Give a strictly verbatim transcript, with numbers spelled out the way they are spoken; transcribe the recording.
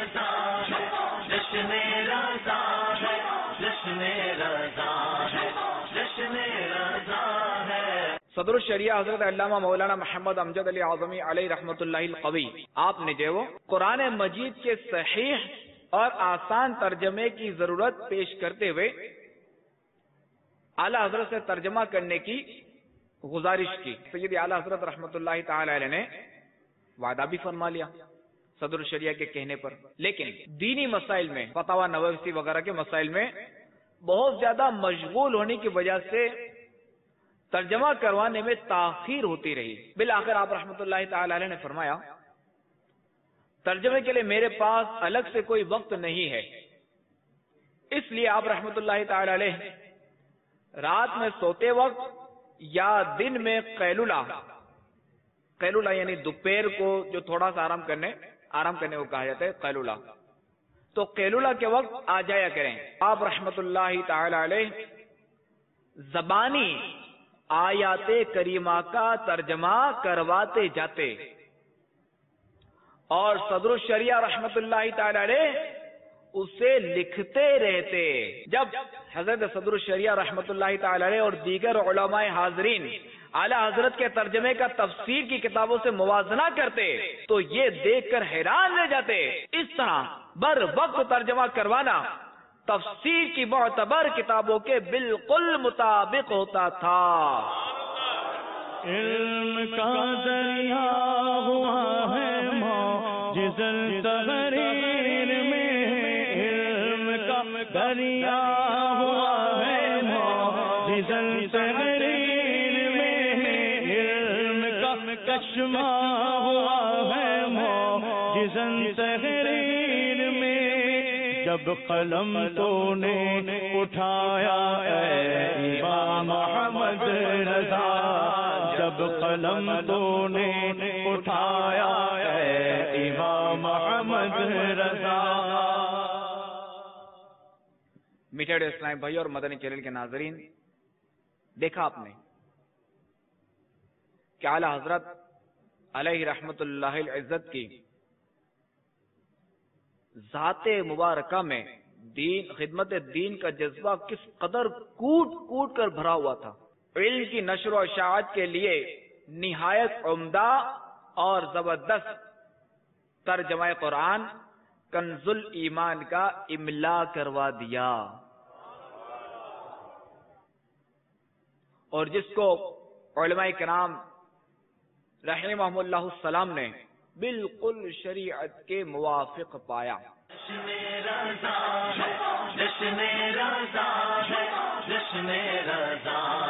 رضا ہے، جشن رضا ہے، جشن رضا ہے، جشن رضا ہے۔ صدر الشریعہ حضرت علامہ مولانا محمد امجد علی اعظمی علیہ رحمۃ اللہ القوی، آپ نے جو وہ قرآن مجید کے صحیح اور آسان ترجمے کی ضرورت پیش کرتے ہوئے اعلیٰ حضرت سے ترجمہ کرنے کی گزارش کی۔ سید اعلیٰ حضرت رحمۃ اللہ تعالی علیہ نے وعدہ بھی فرما لیا صدر الشریعہ کے کہنے پر، لیکن دینی مسائل میں، فتاوی نووی وغیرہ کے مسائل میں بہت زیادہ مشغول ہونے کی وجہ سے ترجمہ کروانے میں تاخیر ہوتی رہی۔ بالآخر آپ رحمۃ اللہ تعالی علیہ نے فرمایا ترجمے کے لیے میرے پاس الگ سے کوئی وقت نہیں ہے، اس لیے آپ رحمۃ اللہ تعالی علیہ رات میں سوتے وقت یا دن میں قیلولہ، قیلولہ یعنی دوپہر کو جو تھوڑا سا آرام کرنے آرام کرنے کو کہا جاتا ہے قیلولہ، تو قیلولہ کے وقت آ جایا کریں۔ آپ رحمۃ اللہ تعالی علیہ زبانی آیات کریمہ کا ترجمہ کرواتے جاتے اور صدر الشریعہ رحمۃ اللہ تعالی علیہ اسے لکھتے رہتے۔ جب حضرت صدر الشریعہ رحمۃ اللہ تعالی علیہ اور دیگر علماء حاضرین اعلی حضرت کے ترجمے کا تفسیر کی کتابوں سے موازنہ کرتے تو یہ دیکھ کر حیران رہ جاتے، اس طرح بر وقت ترجمہ کروانا تفسیر کی معتبر کتابوں کے بالکل مطابق ہوتا تھا۔ علم کا دریا ہوا ہے معجزہ تحریر میں، علم کا دریا ہوا ہے معجزہ تحریر میں، علم کا چشمہ ہوا ہے معجزہ تحریر میں، جب قلم تو نے اٹھایا اے امام محمد رضا، جب قلم تو نے اٹھایا اے امام محمد رضا۔ میٹھے اسلام بھائی اور مدنی چینل کے ناظرین، دیکھا آپ نے کہ اعلیٰ حضرت علیہ رحمت اللہ العزت کی ذات مبارکہ میں دین خدمت دین کا جذبہ کس قدر کوٹ کوٹ کر بھرا ہوا تھا۔ علم کی نشر و اشاعت کے لیے نہایت عمدہ اور زبردست ترجمہ قرآن کنز الایمان کا املا کروا دیا، اور جس کو علماء کرام رحمہم اللہ السلام نے بالکل شریعت کے موافق پایا۔ جشن رضا ہے، جشن رضا ہے، جشن رضا